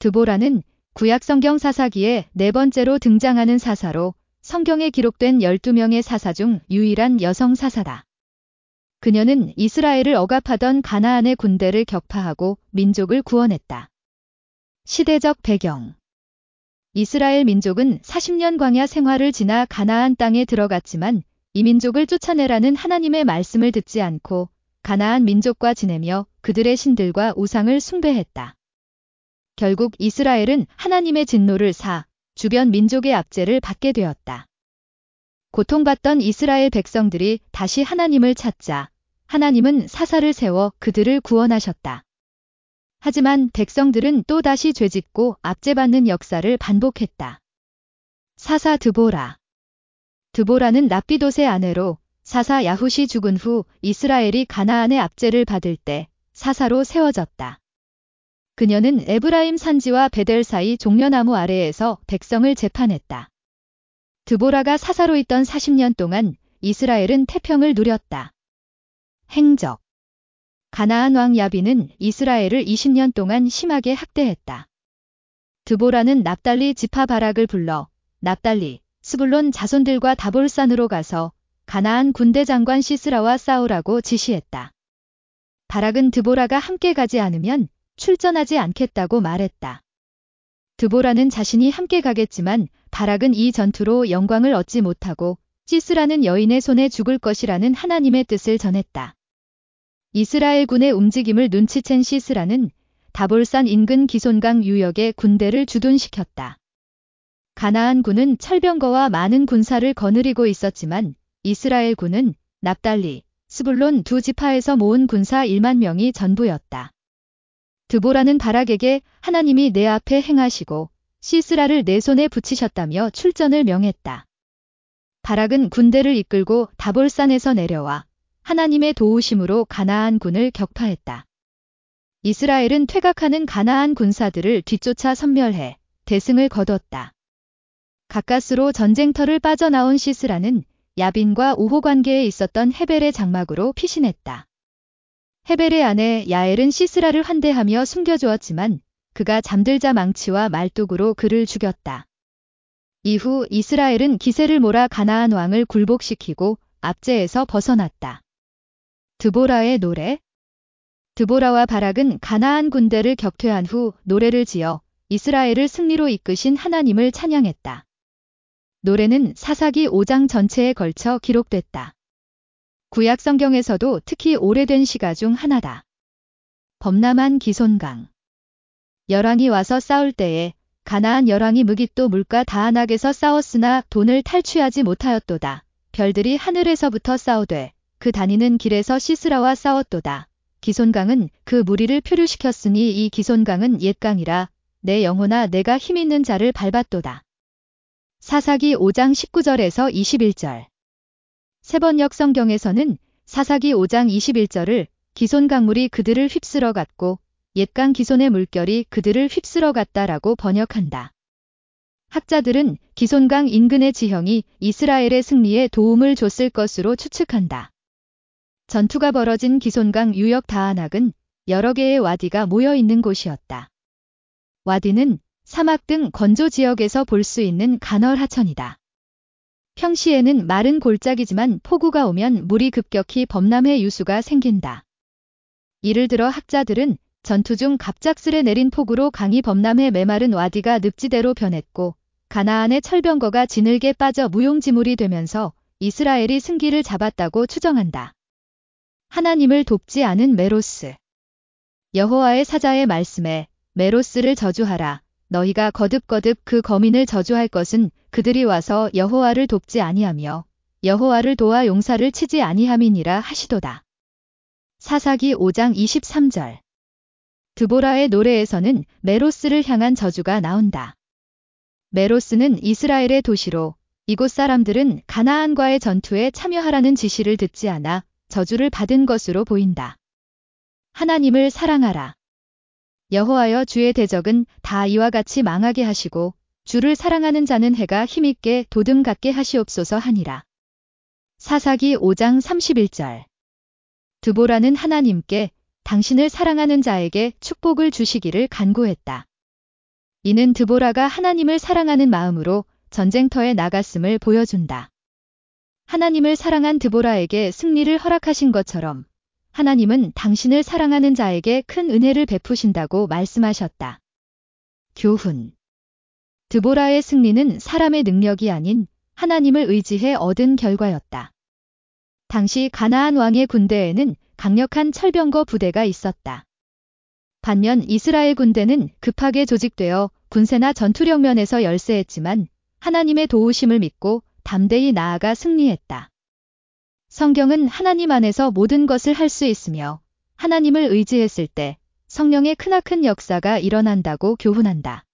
드보라는 구약성경 사사기에 네 번째로 등장하는 사사로 성경에 기록된 12명의 사사 중 유일한 여성 사사다. 그녀는 이스라엘을 억압하던 가나안의 군대를 격파하고 민족을 구원했다. 시대적 배경. 이스라엘 민족은 40년 광야 생활을 지나 가나안 땅에 들어갔지만 이 민족을 쫓아내라는 하나님의 말씀을 듣지 않고 가나안 민족과 지내며 그들의 신들과 우상을 숭배했다. 결국 이스라엘은 하나님의 진노를 사 주변 민족의 압제를 받게 되었다. 고통받던 이스라엘 백성들이 다시 하나님을 찾자 하나님은 사사를 세워 그들을 구원하셨다. 하지만 백성들은 또다시 죄짓고 압제받는 역사를 반복했다. 사사 드보라. 드보라는 랍비돗의 아내로 사사 야훗이 죽은 후 이스라엘이 가나안의 압제를 받을 때 사사로 세워졌다. 그녀는 에브라임 산지와 베델 사이 종려나무 아래에서 백성을 재판했다. 드보라가 사사로 있던 40년 동안 이스라엘은 태평을 누렸다. 행적. 가나안 왕 야빈은 이스라엘을 20년 동안 심하게 학대했다. 드보라는 납달리 지파 바락을 불러 납달리, 스불론 자손들과 다볼산으로 가서 가나안 군대 장관 시스라와 싸우라고 지시했다. 바락은 드보라가 함께 가지 않으면 출전하지 않겠다고 말했다. 드보라는 자신이 함께 가겠지만 바락은 이 전투로 영광을 얻지 못하고 시스라는 여인의 손에 죽을 것이라는 하나님의 뜻을 전했다. 이스라엘 군의 움직임을 눈치챈 시스라는 다볼산 인근 기손강 유역에 군대를 주둔시켰다. 가나안 군은 철병거와 많은 군사를 거느리고 있었지만 이스라엘 군은 납달리, 스불론 두 지파에서 모은 군사 1만 명이 전부였다. 드보라는 바락에게 하나님이 내 앞에 행하시고 시스라를 내 손에 붙이셨다며 출전을 명했다. 바락은 군대를 이끌고 다볼산에서 내려와 하나님의 도우심으로 가나안 군을 격파했다. 이스라엘은 퇴각하는 가나안 군사들을 뒤쫓아 섬멸해 대승을 거뒀다. 가까스로 전쟁터를 빠져나온 시스라는 야빈과 우호 관계에 있었던 헤벨의 장막으로 피신했다. 헤벨의 아내 야엘은 시스라를 환대하며 숨겨주었지만 그가 잠들자 망치와 말뚝으로 그를 죽였다. 이후 이스라엘은 기세를 몰아 가나안 왕을 굴복시키고 압제에서 벗어났다. 드보라의 노래. 드보라와 바락은 가나안 군대를 격퇴한 후 노래를 지어 이스라엘을 승리로 이끄신 하나님을 찬양했다. 노래는 사사기 5장 전체에 걸쳐 기록됐다. 구약 성경에서도 특히 오래된 시가 중 하나다. 범람한 기손강. 열왕이 와서 싸울 때에 가나안 열왕이 무깃도 물가 다안악에서 싸웠으나 돈을 탈취하지 못하였도다. 별들이 하늘에서부터 싸우되 그 다니는 길에서 시스라와 싸웠도다. 기손강은 그 무리를 표류시켰으니 이 기손강은 옛강이라 내 영혼아 내가 힘있는 자를 밟았도다. 사사기 5장 19절에서 21절. 세번역 성경에서는 사사기 5장 21절을 기손강물이 그들을 휩쓸어 갔고 옛강 기손의 물결이 그들을 휩쓸어 갔다라고 번역한다. 학자들은 기손강 인근의 지형이 이스라엘의 승리에 도움을 줬을 것으로 추측한다. 전투가 벌어진 기손강 유역 다안악은 여러 개의 와디가 모여 있는 곳이었다. 와디는 사막 등 건조 지역에서 볼 수 있는 간헐 하천이다. 평시에는 마른 골짜기지만 폭우가 오면 물이 급격히 범람해 유수가 생긴다. 이를 들어 학자들은 전투 중 갑작스레 내린 폭우로 강이 범람해 메마른 와디가 늪지대로 변했고 가나안의 철병거가 진흙에 빠져 무용지물이 되면서 이스라엘이 승기를 잡았다고 추정한다. 하나님을 돕지 않은 메로스. 여호와의 사자의 말씀에 메로스를 저주하라. 너희가 거듭거듭 그 거민을 저주할 것은 그들이 와서 여호와를 돕지 아니하며 여호와를 도와 용사를 치지 아니함이니라 하시도다. 사사기 5장 23절. 드보라의 노래에서는 메로스를 향한 저주가 나온다. 메로스는 이스라엘의 도시로 이곳 사람들은 가나안과의 전투에 참여하라는 지시를 듣지 않아 저주를 받은 것으로 보인다. 하나님을 사랑하라. 여호와여 주의 대적은 다 이와 같이 망하게 하시고 주를 사랑하는 자는 해가 힘있게 도둠 같게 하시옵소서 하니라. 사사기 5장 31절. 드보라는 하나님께 당신을 사랑하는 자에게 축복을 주시기를 간구했다. 이는 드보라가 하나님을 사랑하는 마음으로 전쟁터에 나갔음을 보여준다. 하나님을 사랑한 드보라에게 승리를 허락하신 것처럼 하나님은 당신을 사랑하는 자에게 큰 은혜를 베푸신다고 말씀하셨다. 교훈. 드보라의 승리는 사람의 능력이 아닌 하나님을 의지해 얻은 결과였다. 당시 가나안 왕의 군대에는 강력한 철병거 부대가 있었다. 반면 이스라엘 군대는 급하게 조직되어 군세나 전투력 면에서 열세했지만 하나님의 도우심을 믿고 담대히 나아가 승리했다. 성경은 하나님 안에서 모든 것을 할 수 있으며 하나님을 의지했을 때 성령의 크나큰 역사가 일어난다고 교훈한다.